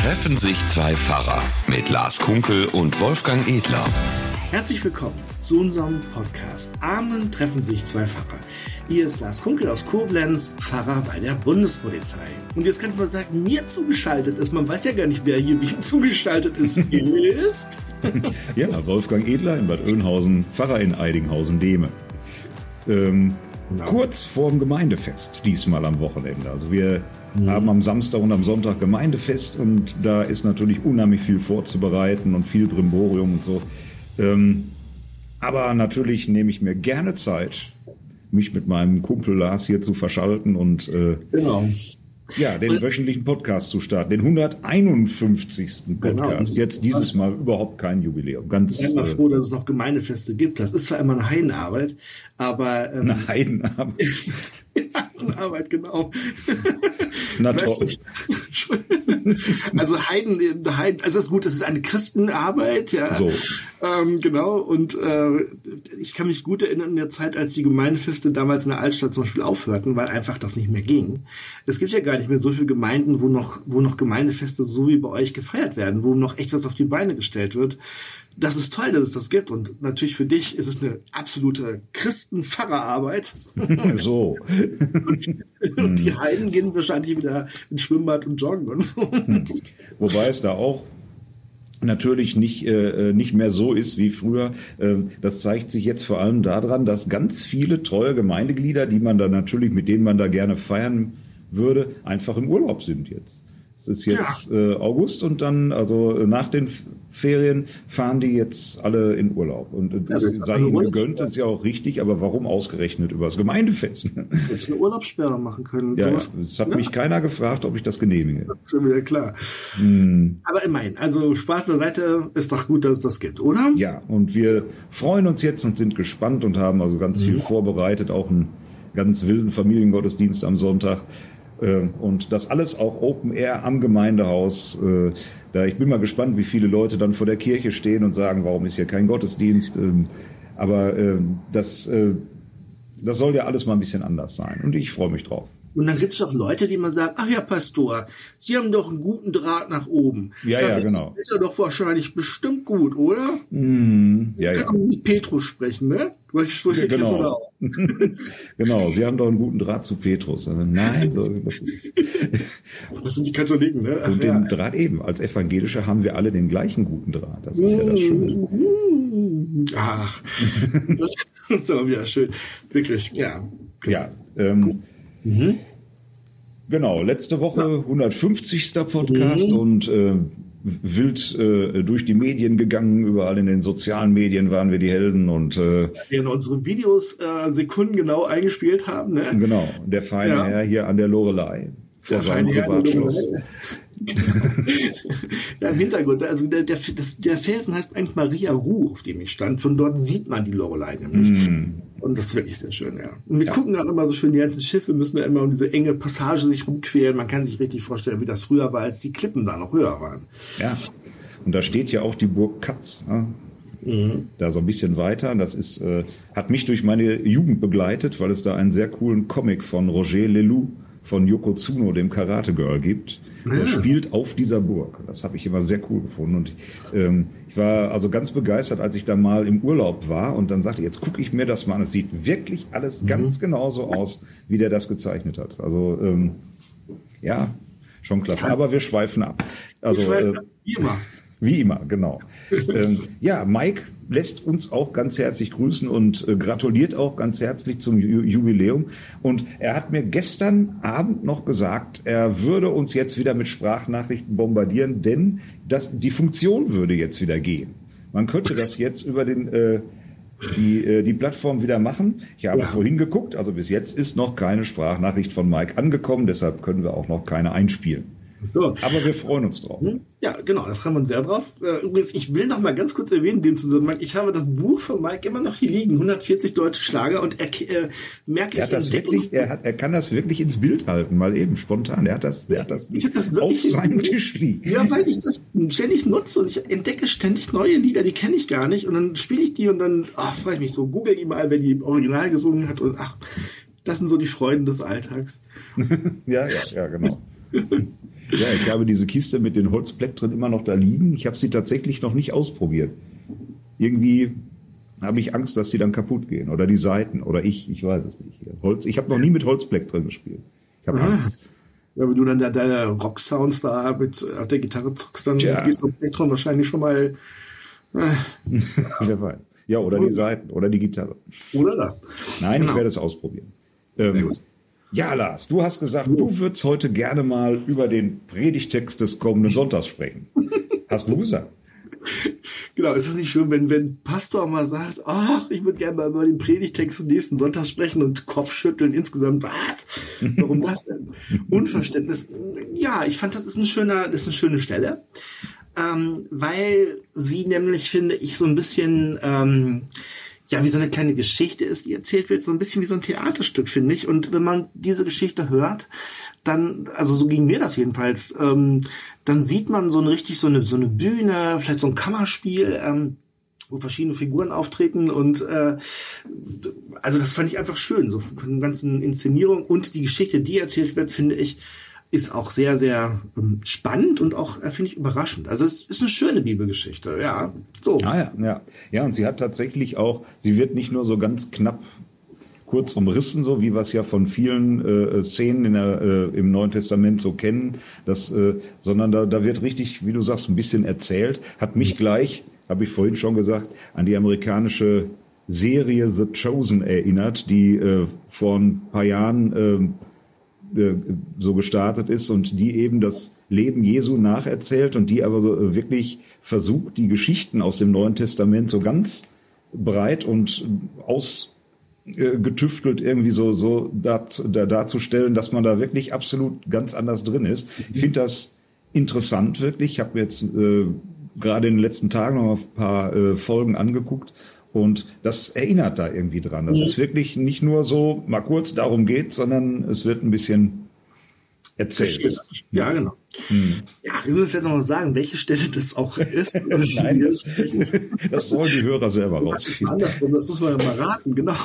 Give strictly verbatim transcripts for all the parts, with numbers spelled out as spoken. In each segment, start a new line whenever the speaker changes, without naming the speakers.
Treffen sich zwei Pfarrer mit Lars Kunkel und Wolfgang Edler.
Herzlich willkommen zu unserem Podcast Amen treffen sich zwei Pfarrer. Hier ist Lars Kunkel aus Koblenz, Pfarrer bei der Bundespolizei. Und jetzt kann ich mal sagen, mir zugeschaltet ist, man weiß ja gar nicht, wer hier wie zugeschaltet ist, ist...
Ja, Wolfgang Edler in Bad Oeynhausen, Pfarrer in Eidinghausen-Dehme. Ähm, genau. Kurz vorm Gemeindefest, diesmal am Wochenende. Also wir mhm. haben am Samstag und am Sonntag Gemeindefest und da ist natürlich unheimlich viel vorzubereiten und viel Brimborium und so. Ähm, aber natürlich nehme ich mir gerne Zeit, mich mit meinem Kumpel Lars hier zu verschalten und äh, genau. ja, den wöchentlichen Podcast zu starten. Den hunderteinundfünfzigsten Podcast. Genau. Jetzt dieses Mal überhaupt kein Jubiläum. Ganz
ich bin froh, dass es noch Gemeindefeste gibt. Das ist zwar immer eine Heidenarbeit, aber... Ähm,
eine Heidenarbeit.
Heidenarbeit, genau.
Na toll.
Also Heiden, Heiden, also das ist gut, das ist eine Christenarbeit, ja.
So.
Ähm, genau, und äh, ich kann mich gut erinnern in der Zeit, als die Gemeindefeste damals in der Altstadt zum Beispiel aufhörten, weil einfach das nicht mehr ging. Es gibt ja gar nicht mehr so viele Gemeinden, wo noch, wo noch Gemeindefeste so wie bei euch gefeiert werden, wo noch echt was auf die Beine gestellt wird. Das ist toll, dass es das gibt. Und natürlich für dich ist es eine absolute Christenpfarrerarbeit.
So.
und, und die Heiden gehen wahrscheinlich wieder ins Schwimmbad und joggen und so.
Wobei es da auch natürlich nicht, äh, nicht mehr so ist wie früher. Äh, das zeigt sich jetzt vor allem daran, dass ganz viele treue Gemeindeglieder, die man da natürlich, mit denen man da gerne feiern würde, einfach im Urlaub sind jetzt. Es ist jetzt ja. äh, August und dann, also nach den Ferien, fahren die jetzt alle in Urlaub. Und äh, das also sei ihnen gegönnt, ist ja auch richtig, aber warum ausgerechnet über das Gemeindefest?
Jetzt eine Urlaubssperre machen können.
Ja, ja, es hat ja. mich keiner gefragt, ob ich das genehmige.
Das ist mir klar.
Hm.
Aber immerhin, also Spaß beiseite, ist doch gut, dass es das gibt, oder?
Ja, und wir freuen uns jetzt und sind gespannt und haben also ganz mhm. viel vorbereitet, auch einen ganz wilden Familiengottesdienst am Sonntag. Und das alles auch Open Air am Gemeindehaus. Da ich bin mal gespannt, wie viele Leute dann vor der Kirche stehen und sagen, warum ist hier kein Gottesdienst? Aber das, das soll ja alles mal ein bisschen anders sein. Und ich freue mich drauf.
Und dann gibt es doch Leute, die mal sagen, ach ja, Pastor, Sie haben doch einen guten Draht nach oben.
Ja,
dann
ja, genau.
Ist ja doch wahrscheinlich bestimmt gut, oder?
Mm, ja,
ich kann
ja.
auch mit Petrus sprechen, ne? Ich, ich
ja, genau. Genau, Sie haben doch einen guten Draht zu Petrus. Also, nein, so, das ist...
Das sind die Katholiken, ne? Ach,
Und
ja.
den Draht eben. Als Evangelische haben wir alle den gleichen guten Draht. Das ist ja das Schöne.
Ach, das ist aber wieder schön. Wirklich, ja.
Ja, ähm... Mhm. Genau, letzte Woche ja. hundertfünfzigster Podcast mhm. und äh, wild äh, durch die Medien gegangen, überall in den sozialen Medien waren wir die Helden und äh,
wir unsere Videos äh, sekundengenau eingespielt haben. Ne?
Genau, der feine ja. Herr hier an der Loreley vor seinem Privatschloss.
Ja, im Hintergrund, also der, der, das, der Felsen heißt eigentlich Maria Ruh, auf dem ich stand. Von dort sieht man die Loreley nämlich. Mm. Und das ist wirklich sehr schön, ja. Und wir ja. gucken auch immer so schön, die ganzen Schiffe müssen ja immer um diese enge Passage sich rumquälen. Man kann sich richtig vorstellen, wie das früher war, als die Klippen da noch höher waren.
Ja, und da steht ja auch die Burg Katz, ne? Mhm. Da so ein bisschen weiter. Das ist, äh, hat mich durch meine Jugend begleitet, weil es da einen sehr coolen Comic von Roger Leloup von Yokozuna, dem Karate Girl, gibt. Der ja. spielt auf dieser Burg. Das habe ich immer sehr cool gefunden. Und ähm, ich war also ganz begeistert, als ich da mal im Urlaub war und dann sagte, jetzt gucke ich mir das mal an. Es sieht wirklich alles mhm. ganz genauso aus, wie der das gezeichnet hat. Also ähm, ja, schon klasse. Aber wir schweifen ab. Also äh,
wie immer.
Wie immer, genau. ähm, ja, Mike lässt uns auch ganz herzlich grüßen und äh, gratuliert auch ganz herzlich zum Ju- Jubiläum. Und er hat mir gestern Abend noch gesagt, er würde uns jetzt wieder mit Sprachnachrichten bombardieren, denn das, die Funktion würde jetzt wieder gehen. Man könnte das jetzt über den, äh, die, äh, die Plattform wieder machen. Ich habe ja. vorhin geguckt, also bis jetzt ist noch keine Sprachnachricht von Mike angekommen, deshalb können wir auch noch keine einspielen.
So.
Aber wir freuen uns drauf.
Ja, genau, da freuen wir uns sehr drauf. Übrigens, ich will noch mal ganz kurz erwähnen, in dem Zusammenhang, ich habe das Buch von Mike immer noch hier liegen, hundertvierzig deutsche Schlager, und er äh, merke
er
ich...
Hat das wirklich, er, hat, er kann das wirklich ins Bild halten, mal eben, spontan. Er hat das, er hat das,
ich hab das wirklich
auf seinem Tisch liegen.
Ja, weil ich das ständig nutze und ich entdecke ständig neue Lieder, die kenne ich gar nicht, und dann spiele ich die und dann ach, freue ich mich so, google die mal, wer die im Original gesungen hat, und ach, das sind so die Freuden des Alltags.
ja, ja, ja, genau. Ja, ich habe diese Kiste mit den Holzplättern immer noch da liegen. Ich habe sie tatsächlich noch nicht ausprobiert. Irgendwie habe ich Angst, dass sie dann kaputt gehen. Oder die Seiten. Oder ich, ich weiß es nicht. Holz, ich habe noch nie mit Holzbleck drin gespielt. Ich habe Angst.
Ja, wenn du dann deine Rock-Sounds da mit auf der Gitarre zockst, dann
Tja.
geht so ein Plektron wahrscheinlich schon mal... Äh.
Wer weiß. Ja, oder die Seiten. Oder die Gitarre.
Oder das.
Nein,
Genau.
ich werde es ausprobieren. Ähm, ja, Lars, du hast gesagt, du würdest heute gerne mal über den Predigtext des kommenden Sonntags sprechen. Hast du gesagt?
Genau, ist das nicht schön, wenn, wenn Pastor mal sagt, ach, ich würde gerne mal über den Predigtext des nächsten Sonntags sprechen und Kopfschütteln insgesamt, was? Warum das denn? Unverständnis. Ja, ich fand, das ist eine schöne, das ist eine schöne Stelle, ähm, weil sie nämlich, finde ich, so ein bisschen, ähm, ja, wie so eine kleine Geschichte ist, die erzählt wird, so ein bisschen wie so ein Theaterstück, finde ich. Und wenn man diese Geschichte hört, dann, also so ging mir das jedenfalls, ähm, dann sieht man so eine richtig so eine so eine Bühne, vielleicht so ein Kammerspiel, ähm, wo verschiedene Figuren auftreten und äh, also das fand ich einfach schön, so von der ganzen Inszenierung und die Geschichte, die erzählt wird, finde ich, ist auch sehr, sehr ähm, spannend und auch, äh, finde ich, überraschend. Also es ist eine schöne Bibelgeschichte, ja. So.
Ah, ja, ja. Ja, und sie hat tatsächlich auch, sie wird nicht nur so ganz knapp kurz umrissen, so wie wir es ja von vielen äh, Szenen in der, äh, im Neuen Testament so kennen, das, äh, sondern da, da wird richtig, wie du sagst, ein bisschen erzählt. Hat mich gleich, habe ich vorhin schon gesagt, an die amerikanische Serie The Chosen erinnert, die äh, vor ein paar Jahren äh, so gestartet ist und die eben das Leben Jesu nacherzählt und die aber so wirklich versucht, die Geschichten aus dem Neuen Testament so ganz breit und ausgetüftelt irgendwie so, so dar, dar, darzustellen, dass man da wirklich absolut ganz anders drin ist. Ich finde das interessant wirklich. Ich habe mir jetzt äh, gerade in den letzten Tagen noch ein paar äh, Folgen angeguckt. Und das erinnert da irgendwie dran. Das ist wirklich nicht nur so, mal kurz darum geht, sondern es wird ein bisschen erzählt.
Ja, genau. Hm. Ja, ich würde vielleicht noch mal sagen, welche Stelle das auch ist.
Nein, das, das sollen die Hörer selber rausfinden.
Das muss man ja mal raten, genau.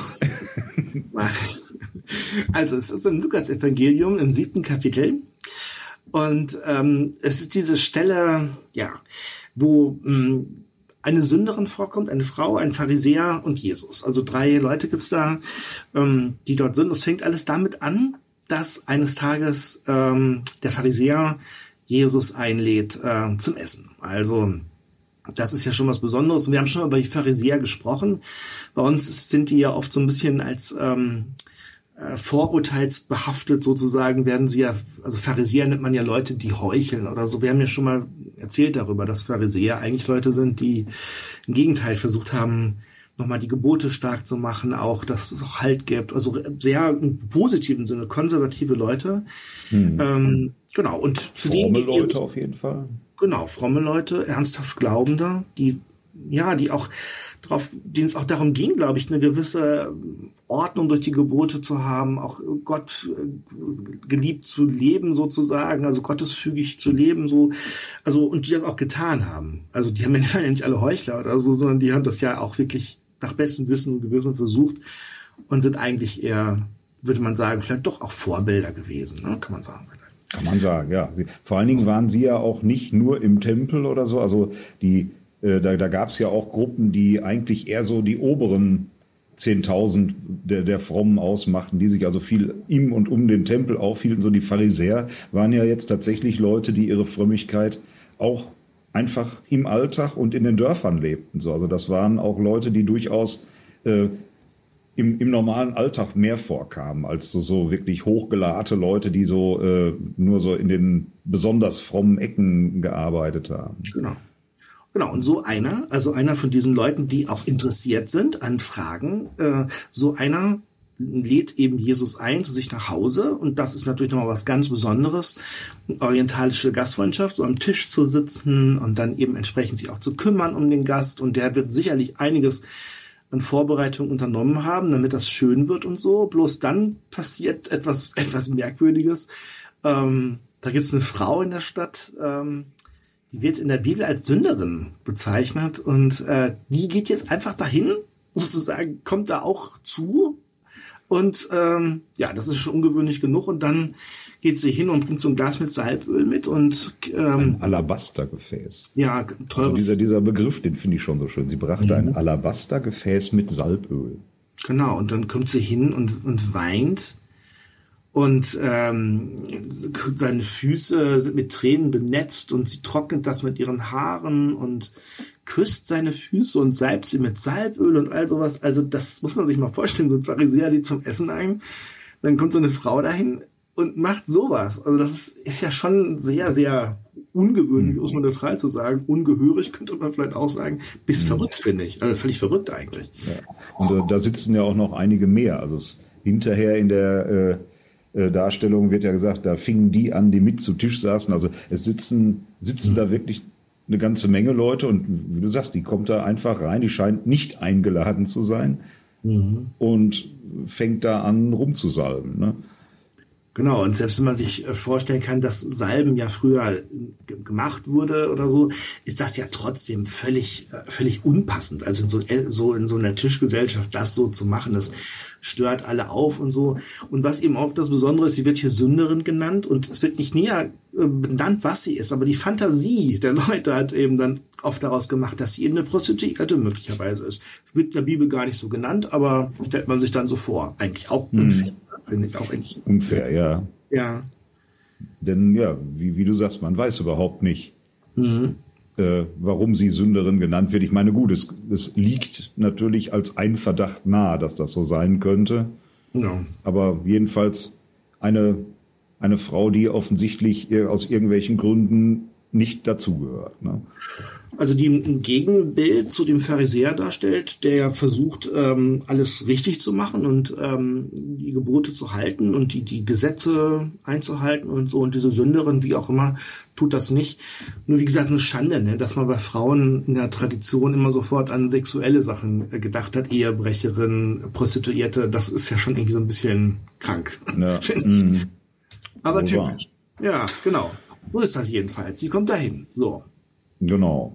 Also, es ist im Lukas-Evangelium im siebten Kapitel. Und ähm, es ist diese Stelle, ja, wo mh, eine Sünderin vorkommt, eine Frau, ein Pharisäer und Jesus. Also drei Leute gibt's da, ähm, die dort sind. Es fängt alles damit an, dass eines Tages ähm, der Pharisäer Jesus einlädt äh, zum Essen. Also das ist ja schon was Besonderes. Und wir haben schon über die Pharisäer gesprochen. Bei uns sind die ja oft so ein bisschen als ähm, äh, vorurteilsbehaftet sozusagen, werden sie ja, also Pharisäer nennt man ja Leute, die heucheln oder so. Wir haben ja schon mal erzählt darüber, dass Pharisäer eigentlich Leute sind, die im Gegenteil versucht haben, nochmal die Gebote stark zu machen, auch, dass es auch Halt gibt. Also sehr im positiven Sinne, konservative Leute. Hm. Ähm, genau. Und zu denen,
fromme Leute auf jeden Fall.
Genau, fromme Leute, ernsthaft Glaubende, die, ja, die auch drauf, denen es auch darum ging, glaube ich, eine gewisse Ordnung durch die Gebote zu haben, auch Gott geliebt zu leben sozusagen, also gottesfügig zu leben, so, also, und die das auch getan haben. Also die haben ja nicht alle Heuchler oder so, sondern die haben das ja auch wirklich nach bestem Wissen und Gewissen versucht und sind eigentlich eher, würde man sagen, vielleicht doch auch Vorbilder gewesen, ne? Kann man sagen.
Kann man sagen, ja. Sie, vor allen Dingen waren sie ja auch nicht nur im Tempel oder so, also die, äh, da, da gab es ja auch Gruppen, die eigentlich eher so die oberen zehntausend der, der Frommen ausmachten, die sich also viel im und um den Tempel aufhielten. So die Pharisäer waren ja jetzt tatsächlich Leute, die ihre Frömmigkeit auch einfach im Alltag und in den Dörfern lebten. So, also das waren auch Leute, die durchaus äh, im, im normalen Alltag mehr vorkamen als so, so wirklich hochgelahte Leute, die so äh, nur so in den besonders frommen Ecken gearbeitet haben.
Genau. Genau, und so einer, also einer von diesen Leuten, die auch interessiert sind an Fragen, äh, so einer lädt eben Jesus ein zu sich nach Hause, und das ist natürlich nochmal was ganz Besonderes, orientalische Gastfreundschaft, so am Tisch zu sitzen und dann eben entsprechend sich auch zu kümmern um den Gast, und der wird sicherlich einiges an Vorbereitung unternommen haben, damit das schön wird und so. Bloß dann passiert etwas etwas Merkwürdiges. Ähm, da gibt es eine Frau in der Stadt, ähm, die wird in der Bibel als Sünderin bezeichnet, und äh, die geht jetzt einfach dahin, sozusagen, kommt da auch zu, Und ähm, ja, das ist schon ungewöhnlich genug. Und dann geht sie hin und bringt so ein Glas mit Salböl mit und ähm,
ein Alabastergefäß.
Ja, teures.
Also dieser, dieser Begriff, den finde ich schon so schön. Sie brachte mhm. ein Alabastergefäß mit Salböl.
Genau, und dann kommt sie hin und, und weint. Und ähm, seine Füße sind mit Tränen benetzt und sie trocknet das mit ihren Haaren und küsst seine Füße und salbt sie mit Salböl und all sowas. Also das muss man sich mal vorstellen, so ein Pharisäer, die zum Essen ein. Dann kommt so eine Frau dahin und macht sowas. Also das ist, ist ja schon sehr, sehr ungewöhnlich, muss man neutral zu sagen. Ungehörig könnte man vielleicht auch sagen. Bis mhm. verrückt, finde ich. Also völlig verrückt eigentlich.
Ja. Und äh, da sitzen ja auch noch einige mehr. Also es, hinterher in der äh, Darstellung wird ja gesagt, da fingen die an, die mit zu Tisch saßen. Also es sitzen, sitzen mhm. da wirklich eine ganze Menge Leute und wie du sagst, die kommt da einfach rein, die scheint nicht eingeladen zu sein mhm. und fängt da an rumzusalben. Ne?
Genau, und selbst wenn man sich vorstellen kann, dass Salben ja früher gemacht wurde oder so, ist das ja trotzdem völlig, völlig unpassend. Also in so, so in so einer Tischgesellschaft das so zu machen, das stört alle auf und so. Und was eben auch das Besondere ist, sie wird hier Sünderin genannt und es wird nicht näher benannt, was sie ist, aber die Fantasie der Leute hat eben dann oft daraus gemacht, dass sie eben eine Prostituierte möglicherweise ist. Wird in der Bibel gar nicht so genannt, aber stellt man sich dann so vor. Eigentlich auch unfair. Hm. Finde ich auch eigentlich
unfair, ja.
Ja.
Denn ja, wie, wie du sagst, man weiß überhaupt nicht,
mhm.
äh, warum sie Sünderin genannt wird. Ich meine, gut, es, es liegt natürlich als ein Verdacht nahe, dass das so sein könnte.
Ja.
Aber jedenfalls eine, eine Frau, die offensichtlich aus irgendwelchen Gründen nicht dazugehört. Ne?
Also die ein Gegenbild zu dem Pharisäer darstellt, der ja versucht, ähm, alles richtig zu machen und ähm, die Gebote zu halten und die, die Gesetze einzuhalten und so. Und diese Sünderin, wie auch immer, tut das nicht. Nur wie gesagt, eine Schande, ne? Dass man bei Frauen in der Tradition immer sofort an sexuelle Sachen gedacht hat. Ehebrecherin, Prostituierte, das ist ja schon irgendwie so ein bisschen krank. Ja. mm. Aber typisch. Ja, genau. So ist das jedenfalls. Sie kommt dahin. So.
Genau.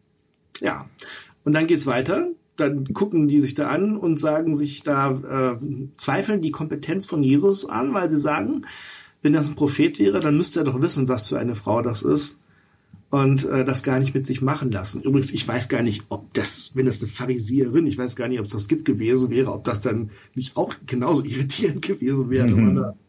Ja. Und dann geht's weiter. Dann gucken die sich da an und sagen sich da, äh, zweifeln die Kompetenz von Jesus an, weil sie sagen, wenn das ein Prophet wäre, dann müsste er doch wissen, was für eine Frau das ist und äh, das gar nicht mit sich machen lassen. Übrigens, ich weiß gar nicht, ob das, wenn das eine Pharisäerin, ich weiß gar nicht, ob es das gibt gewesen wäre, ob das dann nicht auch genauso irritierend gewesen wäre, mhm. wenn man da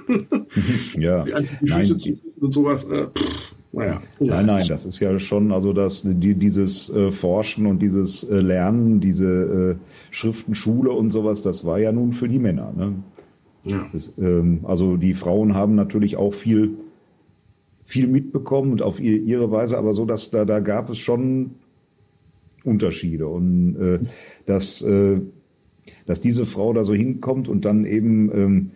ja,
die Füße zu und sowas. Äh, pff, naja.
Nein, nein, das ist ja schon, also das, die, dieses äh, Forschen und dieses äh, Lernen, diese äh, Schriftenschule und sowas, das war ja nun für die Männer. Ne?
Ja.
Das, ähm, also die Frauen haben natürlich auch viel, viel mitbekommen und auf ihr, ihre Weise, aber so, dass da, da gab es schon Unterschiede und äh, dass, äh, dass diese Frau da so hinkommt und dann eben ähm,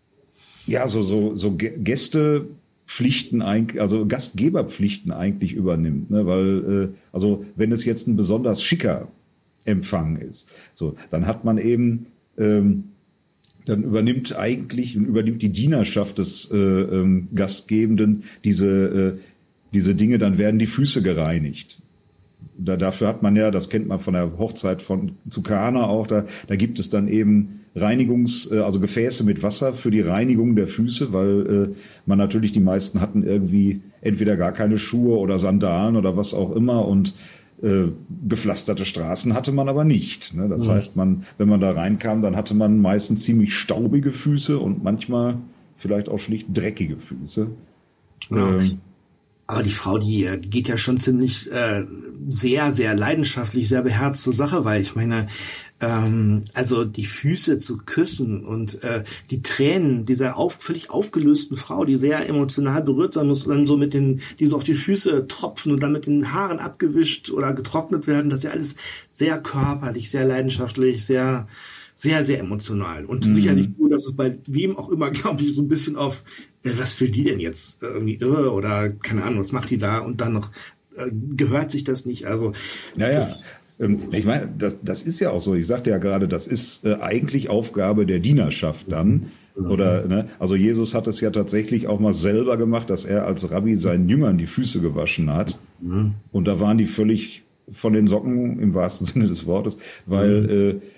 ja, so, so, so Gästepflichten, also Gastgeberpflichten eigentlich übernimmt, ne? Weil, äh, also wenn es jetzt ein besonders schicker Empfang ist, so, dann hat man eben, ähm, dann übernimmt eigentlich, übernimmt die Dienerschaft des äh, ähm, Gastgebenden diese, äh, diese Dinge, dann werden die Füße gereinigt. Da, dafür hat man ja, das kennt man von der Hochzeit von zu Kana auch, da, da gibt es dann eben Reinigungs-, also Gefäße mit Wasser für die Reinigung der Füße, weil äh, man natürlich, die meisten hatten irgendwie entweder gar keine Schuhe oder Sandalen oder was auch immer und äh, gepflasterte Straßen hatte man aber nicht. Ne? Das mhm. heißt, man, wenn man da reinkam, dann hatte man meistens ziemlich staubige Füße und manchmal vielleicht auch schlicht dreckige Füße.
Ja. Ähm, Aber die Frau, die, die geht ja schon ziemlich äh, sehr, sehr leidenschaftlich, sehr beherzt zur Sache, weil ich meine, ähm, also die Füße zu küssen und äh, die Tränen dieser auf, völlig aufgelösten Frau, die sehr emotional berührt sein muss, dann so mit den, die so auf die Füße tropfen und dann mit den Haaren abgewischt oder getrocknet werden, das ist ja alles sehr körperlich, sehr leidenschaftlich, sehr sehr, sehr emotional. Und mhm. sicherlich so, dass es bei wem auch immer, glaube ich, so ein bisschen auf, äh, was will die denn jetzt? Irgendwie irre oder keine Ahnung, was macht die da? Und dann noch, äh, gehört sich das nicht? Also,
ja,
das,
ja. Ähm, ich meine, das, das ist ja auch so. Ich sagte ja gerade, das ist äh, eigentlich Aufgabe der Dienerschaft dann. Mhm. Oder, ne? Also Jesus hat es ja tatsächlich auch mal selber gemacht, dass er als Rabbi seinen Jüngern die Füße gewaschen hat. Mhm. Und da waren die völlig von den Socken, im wahrsten Sinne des Wortes, weil, mhm. äh,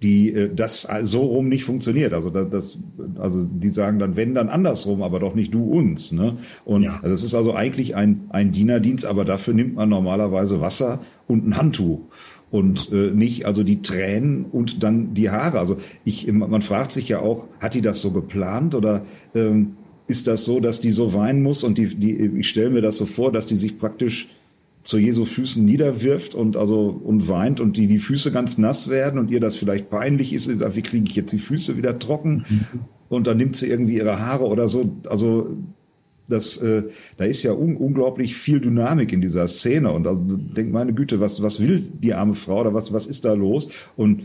die äh, das so rum nicht funktioniert. Also das, das, also die sagen dann, wenn, dann andersrum, aber doch nicht du uns. Ne? Und ja. Das ist also eigentlich ein, ein Dienerdienst, aber dafür nimmt man normalerweise Wasser und ein Handtuch. Und äh, nicht also die Tränen und dann die Haare. Also ich, man fragt sich ja auch, hat die das so geplant oder ähm, ist das so, dass die so weinen muss und die, die, ich stelle mir das so vor, dass die sich praktisch zu Jesu Füßen niederwirft und also und weint und die die Füße ganz nass werden und ihr das vielleicht peinlich ist. Sie sagt, wie kriege ich jetzt die Füße wieder trocken? Mhm. Und dann nimmt sie irgendwie ihre Haare oder so. Also das, äh, da ist ja un- unglaublich viel Dynamik in dieser Szene und also denk, meine Güte, was was will die arme Frau oder was was ist da los? Und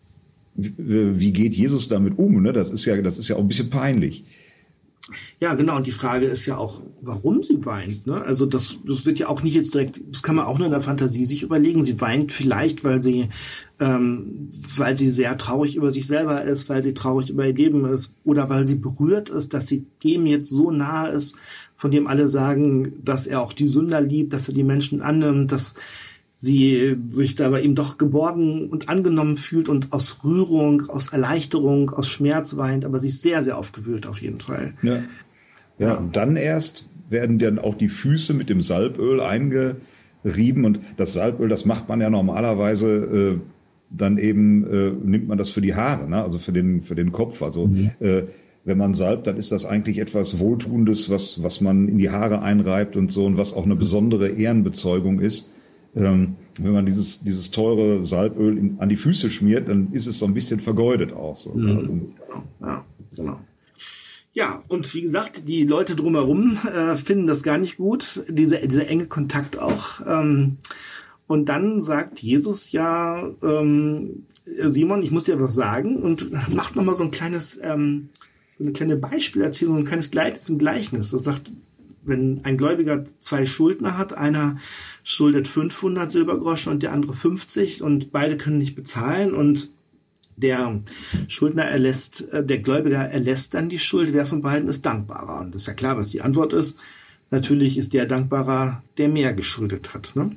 wie, wie geht Jesus damit um? Ne? Das ist ja das ist ja auch ein bisschen peinlich.
Ja, genau. Und die Frage ist ja auch, warum sie weint. Ne? Also das, das wird ja auch nicht jetzt direkt, das kann man auch nur in der Fantasie sich überlegen. Sie weint vielleicht, weil sie, ähm, weil sie sehr traurig über sich selber ist, weil sie traurig über ihr Leben ist oder weil sie berührt ist, dass sie dem jetzt so nahe ist, von dem alle sagen, dass er auch die Sünder liebt, dass er die Menschen annimmt, dass sie sich da bei ihm doch geborgen und angenommen fühlt und aus Rührung, aus Erleichterung, aus Schmerz weint, aber sie ist sehr, sehr aufgewühlt auf jeden Fall.
Ja, ja, und dann erst werden dann auch die Füße mit dem Salböl eingerieben und das Salböl, das macht man ja normalerweise äh, dann eben, äh, nimmt man das für die Haare, ne? Also für den, für den Kopf, also mhm. äh, wenn man salbt, dann ist das eigentlich etwas Wohltuendes, was, was man in die Haare einreibt und so und was auch eine besondere Ehrenbezeugung ist. Ähm, wenn man dieses, dieses teure Salböl in, an die Füße schmiert, dann ist es so ein bisschen vergeudet auch. So.
Mhm. Ja, genau. Ja, und wie gesagt, die Leute drumherum äh, finden das gar nicht gut, diese, dieser enge Kontakt auch. Ähm, und dann sagt Jesus ja, ähm, Simon, ich muss dir was sagen und macht nochmal so ein kleines, ähm, eine kleine Beispielerzählung, ein kleines Gleichnis im Gleichnis. Er sagt, wenn ein Gläubiger zwei Schuldner hat, einer schuldet fünfhundert Silbergroschen und der andere fünfzig und beide können nicht bezahlen und der Schuldner erlässt, der Gläubiger erlässt dann die Schuld. Wer von beiden ist dankbarer? Und das ist ja klar, was die Antwort ist. Natürlich ist der dankbarer, der mehr geschuldet hat. Ne?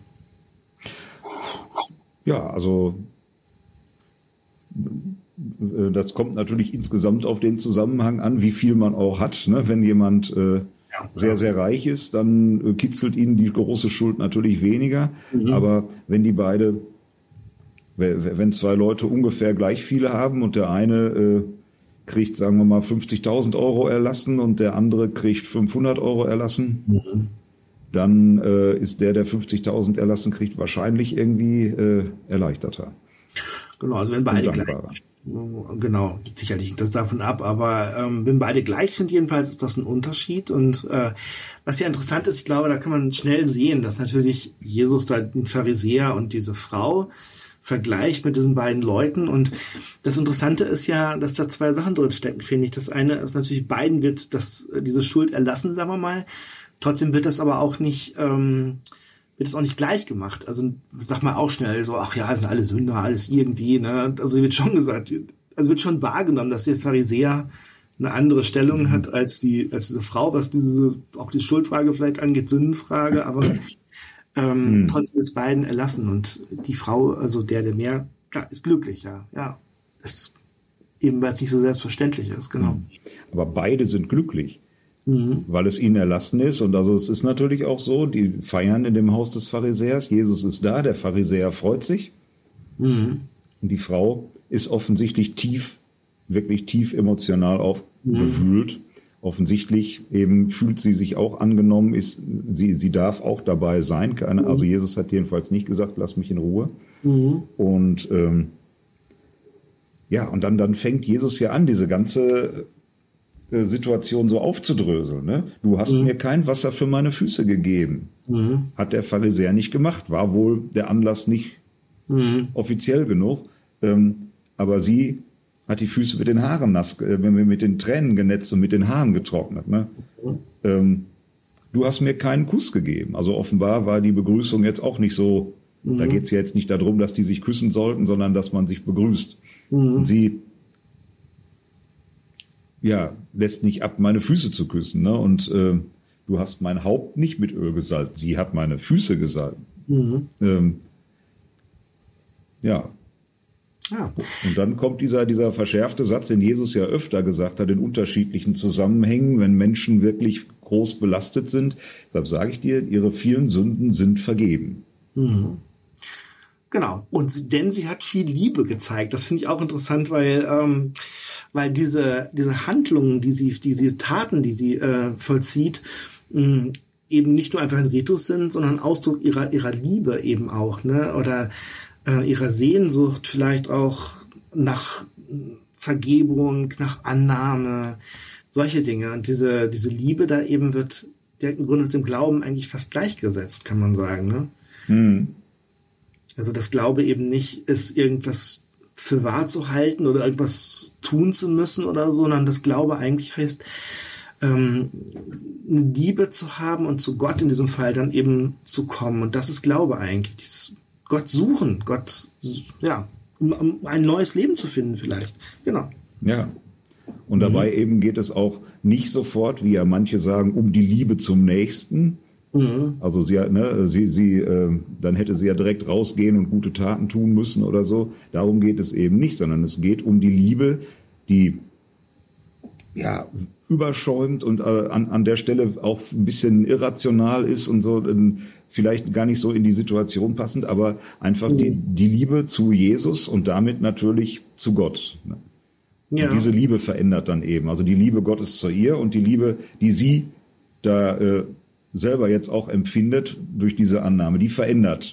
Ja, also das kommt natürlich insgesamt auf den Zusammenhang an, wie viel man auch hat. Ne? Wenn jemand äh, sehr, sehr reich ist, dann kitzelt ihn die große Schuld natürlich weniger. Mhm. Aber wenn die beide, wenn zwei Leute ungefähr gleich viele haben und der eine äh, kriegt, sagen wir mal, fünfzigtausend Euro erlassen und der andere kriegt fünfhundert Euro erlassen, mhm. dann äh, ist der, der fünfzigtausend erlassen kriegt, wahrscheinlich irgendwie äh, erleichterter.
Genau, also wenn beide gleich, genau, sicherlich hängt das davon ab, aber ähm, wenn beide gleich sind jedenfalls, ist das ein Unterschied und äh, was ja interessant ist, ich glaube, da kann man schnell sehen, dass natürlich Jesus da den Pharisäer und diese Frau vergleicht mit diesen beiden Leuten und das Interessante ist ja, dass da zwei Sachen drin stecken, finde ich. Das eine ist natürlich, beiden wird das, diese Schuld erlassen, sagen wir mal, trotzdem wird das aber auch nicht... Ähm, wird es auch nicht gleich gemacht. Also sag mal auch schnell so, ach ja, sind alle Sünder, alles irgendwie. Ne? Also wird schon gesagt, also wird schon wahrgenommen, dass der Pharisäer eine andere Stellung mhm. hat als die als diese Frau, was diese auch die Schuldfrage vielleicht angeht, Sündenfrage, aber ähm, mhm. trotzdem ist beiden erlassen und die Frau, also der, der mehr, klar, ist glücklich, ja, ja, ist eben, weil es nicht so selbstverständlich ist, genau.
Aber beide sind glücklich. Mhm. Weil es ihnen erlassen ist. Und also es ist natürlich auch so, die feiern in dem Haus des Pharisäers. Jesus ist da, der Pharisäer freut sich. Mhm. Und die Frau ist offensichtlich tief, wirklich tief emotional aufgewühlt. Mhm. Offensichtlich eben fühlt sie sich auch angenommen, ist, sie, sie darf auch dabei sein. Keine, mhm. Also Jesus hat jedenfalls nicht gesagt, lass mich in Ruhe. Mhm. Und ähm, ja, und dann, dann fängt Jesus ja an, diese ganze Situation so aufzudröseln. Ne? Du hast mhm. mir kein Wasser für meine Füße gegeben. Mhm. Hat der Pharisäer nicht gemacht. War wohl der Anlass nicht mhm. offiziell genug. Ähm, aber sie hat die Füße mit den Haaren nass, äh, mit den Tränen genetzt und mit den Haaren getrocknet. Ne? Mhm. Ähm, du hast mir keinen Kuss gegeben. Also offenbar war die Begrüßung jetzt auch nicht so, mhm. da geht es ja jetzt nicht darum, dass die sich küssen sollten, sondern dass man sich begrüßt. Mhm. Und sie ja, lässt nicht ab, meine Füße zu küssen. Ne? Und äh, du hast mein Haupt nicht mit Öl gesalbt. Sie hat meine Füße gesalbt. Mhm. Ähm, ja.
Ja.
Und dann kommt dieser, dieser verschärfte Satz, den Jesus ja öfter gesagt hat, in unterschiedlichen Zusammenhängen, wenn Menschen wirklich groß belastet sind. Deshalb sage ich dir, ihre vielen Sünden sind vergeben.
Mhm. Genau. Und denn sie hat viel Liebe gezeigt. Das finde ich auch interessant, weil, ähm, weil diese, diese Handlungen, die sie, diese Taten, die sie äh, vollzieht, mh, eben nicht nur einfach ein Ritus sind, sondern Ausdruck ihrer, ihrer Liebe eben auch, ne? Oder äh, ihrer Sehnsucht vielleicht auch nach Vergebung, nach Annahme, solche Dinge. Und diese, diese Liebe da eben wird der im Grunde mit dem Glauben eigentlich fast gleichgesetzt, kann man sagen, ne?
Mhm.
Also das Glaube eben nicht ist, irgendwas für wahr zu halten oder irgendwas tun zu müssen oder so, sondern das Glaube eigentlich heißt, ähm, eine Liebe zu haben und zu Gott in diesem Fall dann eben zu kommen. Und das ist Glaube eigentlich. Dieses Gott suchen, Gott, ja, um, um ein neues Leben zu finden vielleicht. Genau.
Ja. Und dabei mhm. eben geht es auch nicht sofort, wie ja manche sagen, um die Liebe zum Nächsten. Mhm. Also sie, ne, sie, sie, äh, dann hätte sie ja direkt rausgehen und gute Taten tun müssen oder so. Darum geht es eben nicht, sondern es geht um die Liebe, die ja überschäumt und äh, an, an der Stelle auch ein bisschen irrational ist und so, äh, vielleicht gar nicht so in die Situation passend, aber einfach mhm. die, die Liebe zu Jesus und damit natürlich zu Gott. Ne? Ja. Und diese Liebe verändert dann eben, also die Liebe Gottes zu ihr und die Liebe, die sie da äh, selber jetzt auch empfindet durch diese Annahme, die verändert.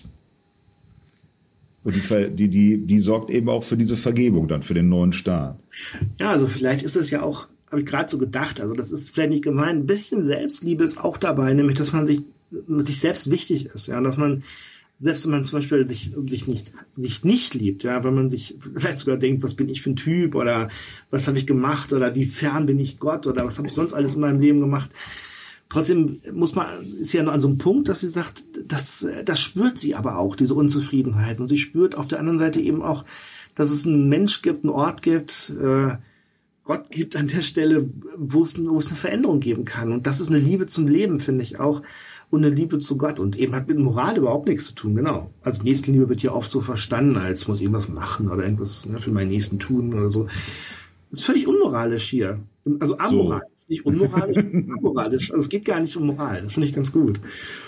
Und die, die, die, die sorgt eben auch für diese Vergebung dann, für den neuen Start.
Ja, also vielleicht ist es ja auch, habe ich gerade so gedacht, also das ist vielleicht nicht gemein, ein bisschen Selbstliebe ist auch dabei, nämlich, dass man sich, sich selbst wichtig ist, ja, dass man, selbst wenn man zum Beispiel sich, sich nicht, sich nicht liebt, ja, wenn man sich vielleicht sogar denkt, was bin ich für ein Typ oder was habe ich gemacht oder wie fern bin ich Gott oder was habe ich sonst alles in meinem Leben gemacht. Trotzdem muss man, ist ja noch an so einem Punkt, dass sie sagt, das, das spürt sie aber auch, diese Unzufriedenheit. Und sie spürt auf der anderen Seite eben auch, dass es einen Mensch gibt, einen Ort gibt, äh, Gott gibt an der Stelle, wo es, wo es eine Veränderung geben kann. Und das ist eine Liebe zum Leben, finde ich auch. Und eine Liebe zu Gott. Und eben hat mit Moral überhaupt nichts zu tun, genau. Also Nächstenliebe wird ja oft so verstanden, als muss ich irgendwas machen oder irgendwas ne, für meinen Nächsten tun oder so. Das ist völlig unmoralisch hier. Also amoralisch. So. Nicht unmoralisch, amoralisch. Also es geht gar nicht um Moral. Das finde ich ganz gut.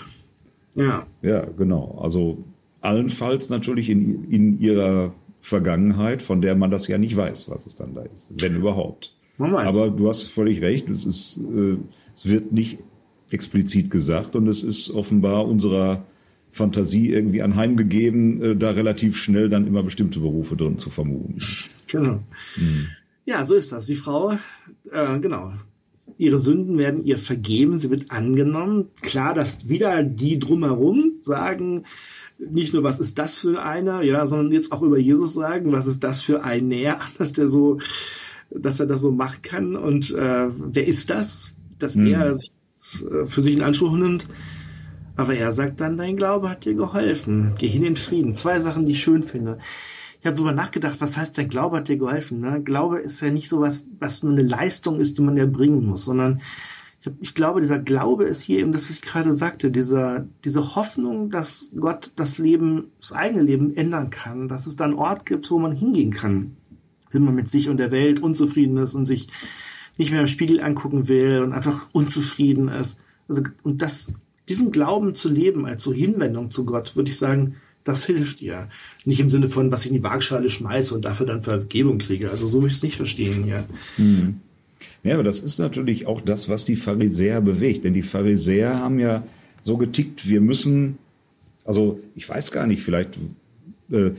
Ja. Ja,
genau. Also allenfalls natürlich in, in ihrer Vergangenheit, von der man das ja nicht weiß, was es dann da ist. Wenn überhaupt.
Man weiß.
Aber du hast völlig recht. Es ist, äh, es wird nicht explizit gesagt und es ist offenbar unserer Fantasie irgendwie anheimgegeben, äh, da relativ schnell dann immer bestimmte Berufe drin zu vermuten.
Genau. Hm. Ja, so ist das. Die Frau, äh, genau. Ihre Sünden werden ihr vergeben, sie wird angenommen. Klar, dass wieder die drumherum sagen, nicht nur, was ist das für einer, ja, sondern jetzt auch über Jesus sagen, was ist das für ein Näher, dass der so, dass er das so machen kann und äh, wer ist das, dass mhm. er sich äh, für sich in Anspruch nimmt. Aber er sagt dann, dein Glaube hat dir geholfen, geh hin in Frieden. Zwei Sachen, die ich schön finde. Ich habe darüber nachgedacht, was heißt, der Glaube hat dir geholfen? Ne? Glaube ist ja nicht so was, was nur eine Leistung ist, die man erbringen muss, sondern ich, hab, ich glaube, dieser Glaube ist hier eben das, was ich gerade sagte, dieser, diese Hoffnung, dass Gott das Leben, das eigene Leben ändern kann, dass es da einen Ort gibt, wo man hingehen kann, wenn man mit sich und der Welt unzufrieden ist und sich nicht mehr im Spiegel angucken will und einfach unzufrieden ist. Also, und das, diesen Glauben zu leben als so Hinwendung zu Gott, würde ich sagen, das hilft ihr. Nicht im Sinne von, was ich in die Waagschale schmeiße und dafür dann Vergebung kriege. Also so würde ich es nicht verstehen hier.
Hm. Ja, aber das ist natürlich auch das, was die Pharisäer bewegt. Denn die Pharisäer haben ja so getickt, wir müssen, also ich weiß gar nicht, vielleicht, äh,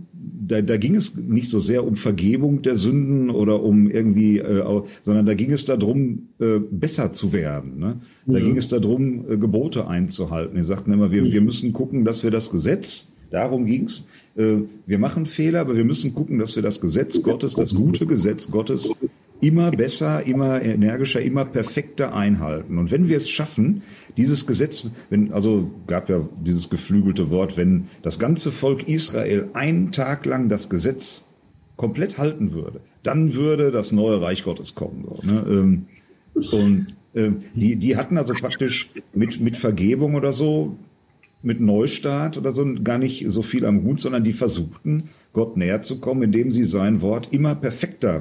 da, da ging es nicht so sehr um Vergebung der Sünden oder um irgendwie, äh, sondern da ging es darum, äh, besser zu werden. Ne? Da mhm. ging es darum, äh, Gebote einzuhalten. Die sagten immer, wir, wir müssen gucken, dass wir das Gesetz, darum ging's, äh, wir machen Fehler, aber wir müssen gucken, dass wir das Gesetz Gottes, das gute Gesetz Gottes immer besser, immer energischer, immer perfekter einhalten. Und wenn wir es schaffen, dieses Gesetz, wenn, also gab ja dieses geflügelte Wort, wenn das ganze Volk Israel einen Tag lang das Gesetz komplett halten würde, dann würde das neue Reich Gottes kommen. So, ne? Und äh, die, die hatten also praktisch mit, mit Vergebung oder so, mit Neustart oder so gar nicht so viel am Hut, sondern die versuchten, Gott näher zu kommen, indem sie sein Wort immer perfekter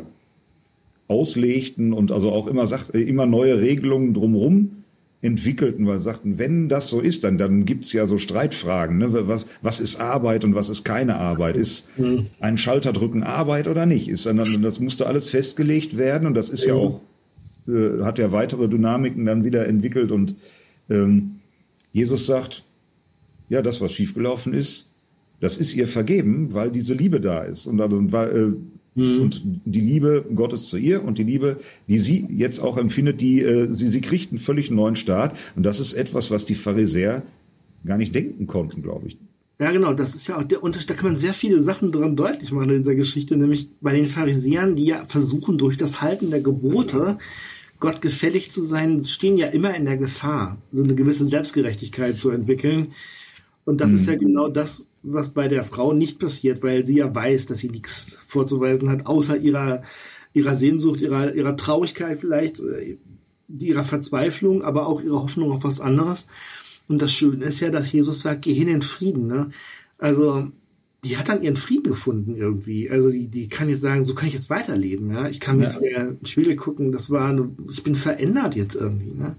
auslegten und also auch immer, sagt, immer neue Regelungen drumherum entwickelten, weil sie sagten, wenn das so ist, dann, dann gibt's ja so Streitfragen. Ne? Was, was ist Arbeit und was ist keine Arbeit? Ist ein Schalterdrücken Arbeit oder nicht? Ist dann, das musste alles festgelegt werden und das ist ja auch, äh, hat ja weitere Dynamiken dann wieder entwickelt und ähm, Jesus sagt, ja, das, was schiefgelaufen ist, das ist ihr vergeben, weil diese Liebe da ist. Und, und, äh, mhm. und die Liebe Gottes zu ihr und die Liebe, die sie jetzt auch empfindet, die äh, sie, sie kriegt einen völlig neuen Start. Und das ist etwas, was die Pharisäer gar nicht denken konnten, glaube ich.
Ja, genau, das ist ja auch der Unterschied. Da kann man sehr viele Sachen dran deutlich machen in dieser Geschichte, nämlich bei den Pharisäern, die ja versuchen, durch das Halten der Gebote Gott gefällig zu sein, stehen ja immer in der Gefahr, so eine gewisse Selbstgerechtigkeit zu entwickeln. Und das mhm. ist ja genau das, was bei der Frau nicht passiert, weil sie ja weiß, dass sie nichts vorzuweisen hat, außer ihrer, ihrer Sehnsucht, ihrer, ihrer Traurigkeit vielleicht, ihrer Verzweiflung, aber auch ihrer Hoffnung auf was anderes. Und das Schöne ist ja, dass Jesus sagt, geh hin in Frieden. Ne? Also die hat dann ihren Frieden gefunden irgendwie. Also die, die kann jetzt sagen, so kann ich jetzt weiterleben. Ja? Ich kann ja. jetzt wieder in den Spiegel gucken, das war eine, ich bin verändert jetzt irgendwie. Ne?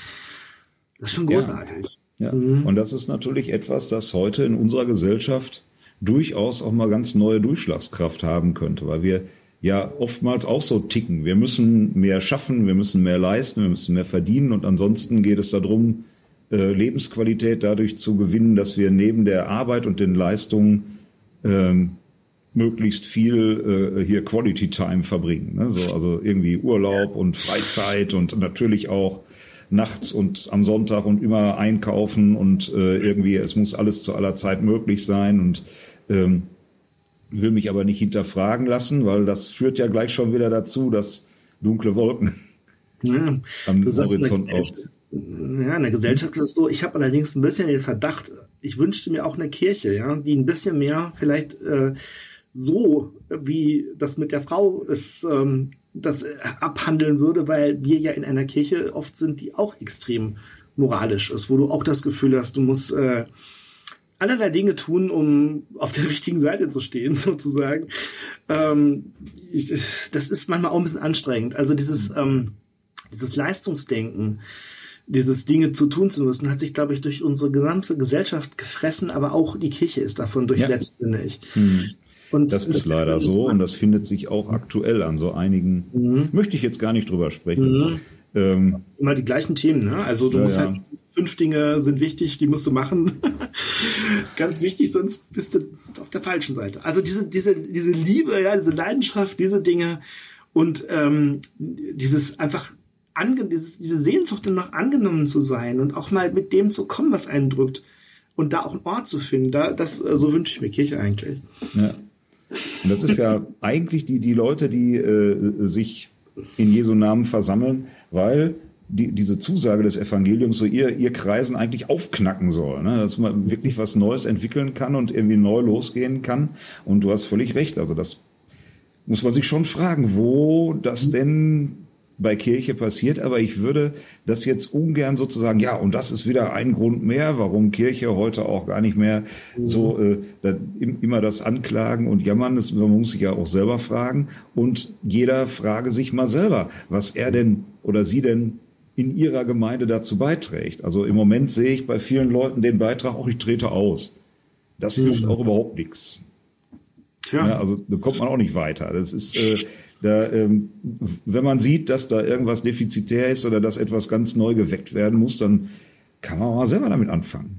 Das ist schon großartig.
Ja. Ja. Mhm. Und das ist natürlich etwas, das heute in unserer Gesellschaft durchaus auch mal ganz neue Durchschlagskraft haben könnte, weil wir ja oftmals auch so ticken. Wir müssen mehr schaffen, wir müssen mehr leisten, wir müssen mehr verdienen und ansonsten geht es darum, Lebensqualität dadurch zu gewinnen, dass wir neben der Arbeit und den Leistungen ähm, möglichst viel äh, hier Quality Time verbringen. Ne? So, also irgendwie Urlaub und Freizeit und natürlich auch nachts und am Sonntag und immer einkaufen und äh, irgendwie, es muss alles zu aller Zeit möglich sein und ähm, will mich aber nicht hinterfragen lassen, weil das führt ja gleich schon wieder dazu, dass dunkle Wolken
ja,
am Horizont auf.
Ja, in der Gesellschaft ist es so. Ich habe allerdings ein bisschen den Verdacht, ich wünschte mir auch eine Kirche, ja, die ein bisschen mehr vielleicht äh, so, wie das mit der Frau ist, ähm, das abhandeln würde, weil wir ja in einer Kirche oft sind, die auch extrem moralisch ist, wo du auch das Gefühl hast, du musst äh, allerlei Dinge tun, um auf der richtigen Seite zu stehen, sozusagen. Ähm, ich, das ist manchmal auch ein bisschen anstrengend. Also dieses, ähm, dieses Leistungsdenken, dieses Dinge zu tun zu müssen, hat sich, glaube ich, durch unsere gesamte Gesellschaft gefressen, aber auch die Kirche ist davon durchsetzt, ja. finde ich.
Hm. Und das ist leider so und das findet sich auch aktuell an so einigen, mhm. möchte ich jetzt gar nicht drüber sprechen. Mhm. Ähm,
Immer die gleichen Themen, ne? Also du ja, musst ja. halt, fünf Dinge sind wichtig, die musst du machen. Ganz wichtig, sonst bist du auf der falschen Seite. Also diese, diese, diese Liebe, ja, diese Leidenschaft, diese Dinge und ähm, dieses einfach Ange- dieses, diese Sehnsucht danach angenommen zu sein und auch mal mit dem zu kommen, was einen drückt und da auch einen Ort zu finden, da, das, so wünsche ich mir Kirche eigentlich.
Ja. Und das ist ja eigentlich die, die Leute, die äh, sich in Jesu Namen versammeln, weil die, diese Zusage des Evangeliums so ihr, ihr Kreisen eigentlich aufknacken soll, ne? Dass man wirklich was Neues entwickeln kann und irgendwie neu losgehen kann. Und du hast völlig recht, also das muss man sich schon fragen, wo das denn bei Kirche passiert, aber ich würde das jetzt ungern sozusagen, ja, und das ist wieder ein Grund mehr, warum Kirche heute auch gar nicht mehr so äh, da, immer das anklagen und jammern, das, man muss sich ja auch selber fragen und jeder frage sich mal selber, was er denn oder sie denn in ihrer Gemeinde dazu beiträgt. Also im Moment sehe ich bei vielen Leuten den Beitrag, auch ich trete aus. Das hilft mhm. auch überhaupt nichts. Ja. Ja, also da kommt man auch nicht weiter. Das ist äh, Da, ähm, wenn man sieht, dass da irgendwas defizitär ist oder dass etwas ganz neu geweckt werden muss, dann kann man mal selber damit anfangen.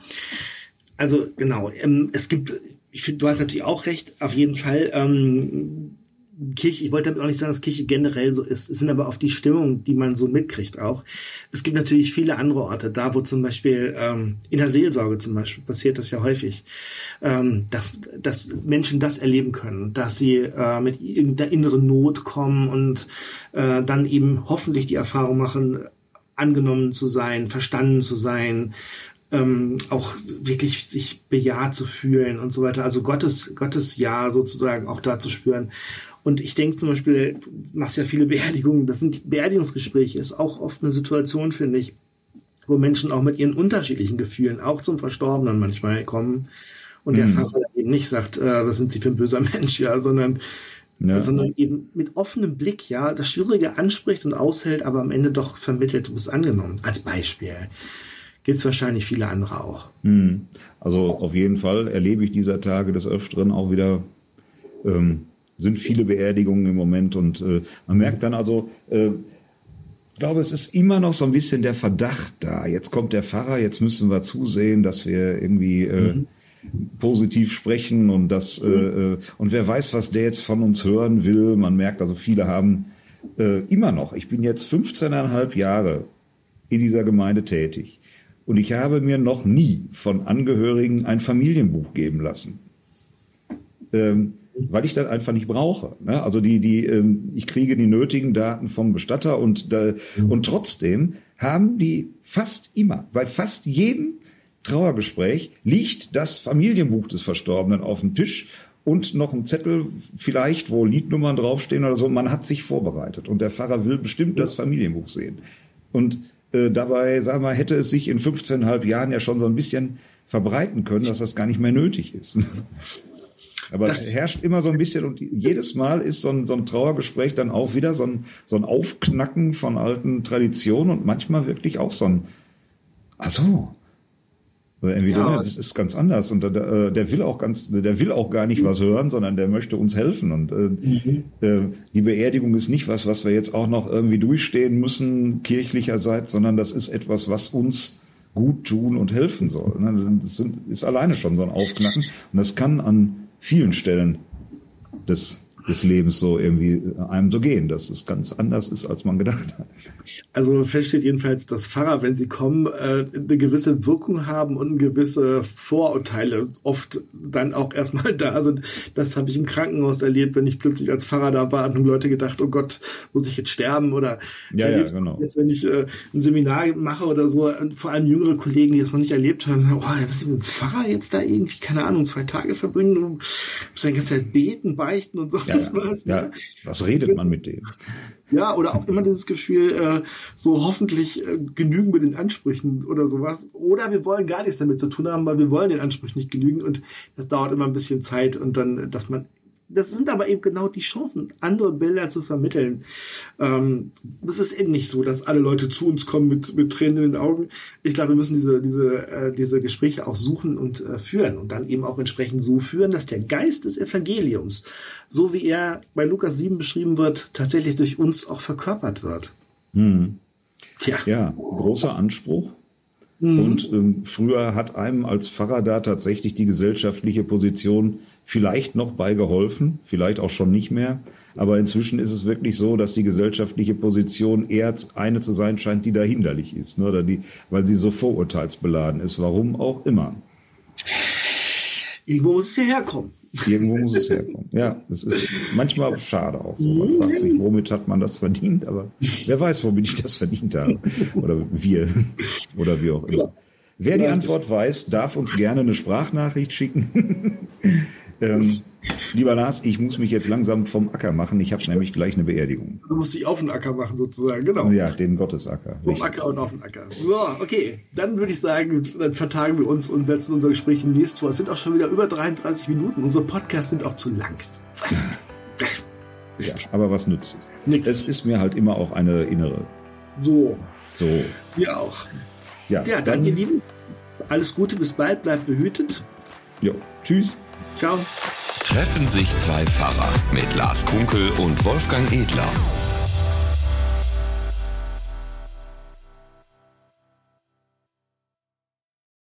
Also genau, ähm, es gibt, ich finde, du hast natürlich auch recht, auf jeden Fall, ähm, Kirche, ich wollte damit auch nicht sagen, dass Kirche generell so ist. Es sind aber auf die Stimmung, die man so mitkriegt auch. Es gibt natürlich viele andere Orte, da wo zum Beispiel ähm, in der Seelsorge zum Beispiel passiert das ja häufig, ähm, dass, dass Menschen das erleben können, dass sie äh, mit irgendeiner inneren Not kommen und äh, dann eben hoffentlich die Erfahrung machen, angenommen zu sein, verstanden zu sein, ähm, auch wirklich sich bejaht zu fühlen und so weiter. Also Gottes, Gottes Ja sozusagen auch da zu spüren. Und ich denke zum Beispiel, du machst ja viele Beerdigungen, das sind Beerdigungsgespräche, ist auch oft eine Situation, finde ich, wo Menschen auch mit ihren unterschiedlichen Gefühlen auch zum Verstorbenen manchmal kommen und der mhm. Pfarrer eben nicht sagt, äh, was sind Sie für ein böser Mensch, ja, sondern Ja. sondern eben mit offenem Blick, ja, das Schwierige anspricht und aushält, aber am Ende doch vermittelt, du bist angenommen. Als Beispiel. Gibt es wahrscheinlich viele andere auch.
Also auf jeden Fall erlebe ich dieser Tage des Öfteren auch wieder, ähm, sind viele Beerdigungen im Moment und äh, man merkt dann also, äh, ich glaube, es ist immer noch so ein bisschen der Verdacht da. Jetzt kommt der Pfarrer, jetzt müssen wir zusehen, dass wir irgendwie äh, mhm. positiv sprechen und das äh, und wer weiß, was der jetzt von uns hören will. Man merkt also, viele haben äh, immer noch, ich bin jetzt fünfzehneinhalb Jahre in dieser Gemeinde tätig und ich habe mir noch nie von Angehörigen ein Familienbuch geben lassen, ähm, weil ich das einfach nicht brauche. Ne? Also die, die, ähm, ich kriege die nötigen Daten vom Bestatter und äh, mhm. und trotzdem haben die fast immer, bei fast jedem Trauergespräch liegt das Familienbuch des Verstorbenen auf dem Tisch und noch ein Zettel vielleicht, wo Liednummern draufstehen oder so. Man hat sich vorbereitet und der Pfarrer will bestimmt das Familienbuch sehen. Und äh, dabei, sagen wir, hätte es sich in fünfzehneinhalb Jahren ja schon so ein bisschen verbreiten können, dass das gar nicht mehr nötig ist. Aber das es herrscht immer so ein bisschen und jedes Mal ist so ein, so ein Trauergespräch dann auch wieder so ein, so ein Aufknacken von alten Traditionen und manchmal wirklich auch so ein, ach so, irgendwie, ja, das ist ganz anders und der, der will auch ganz, der will auch gar nicht was hören, sondern der möchte uns helfen und äh, mhm. äh, die Beerdigung ist nicht was, was wir jetzt auch noch irgendwie durchstehen müssen kirchlicherseits, sondern das ist etwas, was uns gut tun und helfen soll. Das sind, ist alleine schon so ein Aufknacken und das kann an vielen Stellen des des Lebens so irgendwie einem so gehen, dass es ganz anders ist, als man gedacht hat.
Also fest steht jedenfalls, dass Pfarrer, wenn sie kommen, eine gewisse Wirkung haben und gewisse Vorurteile oft dann auch erstmal da sind. Das habe ich im Krankenhaus erlebt, wenn ich plötzlich als Pfarrer da war, haben Leute gedacht, oh Gott, muss ich jetzt sterben? Oder
ja, ja, genau.
Jetzt, wenn ich ein Seminar mache oder so, vor allem jüngere Kollegen, die es noch nicht erlebt haben, sagen, oh, was ist mit dem Pfarrer jetzt da irgendwie, keine Ahnung, zwei Tage verbringen und muss dann die ganze Zeit beten, beichten und so.
Ja. Was, ja, ne? Was redet man mit dem?
Ja, oder auch immer dieses Gefühl, äh, so hoffentlich äh, genügen wir den Ansprüchen oder sowas. Oder wir wollen gar nichts damit zu tun haben, weil wir wollen den Ansprüchen nicht genügen und das dauert immer ein bisschen Zeit und dann, dass man, das sind aber eben genau die Chancen, andere Bilder zu vermitteln. Ähm, das ist eben nicht so, dass alle Leute zu uns kommen mit, mit Tränen in den Augen. Ich glaube, wir müssen diese, diese, äh, diese Gespräche auch suchen und äh, führen und dann eben auch entsprechend so führen, dass der Geist des Evangeliums, so wie er bei Lukas sieben beschrieben wird, tatsächlich durch uns auch verkörpert wird.
Hm. Tja. Ja, großer Anspruch. Mhm. Und ähm, früher hat einem als Pfarrer da tatsächlich die gesellschaftliche Position vielleicht noch beigeholfen, vielleicht auch schon nicht mehr. Aber inzwischen ist es wirklich so, dass die gesellschaftliche Position eher eine zu sein scheint, die da hinderlich ist, ne? Oder die, weil sie so vorurteilsbeladen ist, warum auch immer.
Irgendwo muss es ja herkommen.
Irgendwo muss es herkommen. Ja, das ist manchmal schade auch so. Man fragt sich, womit hat man das verdient? Aber wer weiß, womit ich das verdient habe. Oder wir. Oder wie auch immer. Wer die Antwort weiß, darf uns gerne eine Sprachnachricht schicken. ähm, lieber Lars, ich muss mich jetzt langsam vom Acker machen. Ich habe nämlich gleich eine Beerdigung.
Du musst dich auf den Acker machen sozusagen, genau.
Ja, den Gottesacker.
Vom Acker und auf den Acker. So, okay. Dann würde ich sagen, dann vertagen wir uns und setzen unser Gespräch im nächsten Tor. Es sind auch schon wieder über dreiunddreißig Minuten. Unsere Podcasts sind auch zu lang.
Ja, aber was nützt es?
Nix.
Es ist mir halt immer auch eine innere.
So.
So.
Wir auch.
Ja,
ja dann, dann, ihr Lieben, alles Gute, bis bald, bleibt behütet.
Jo, tschüss.
Ciao.
Treffen sich zwei Pfarrer mit Lars Kunkel und Wolfgang Edler.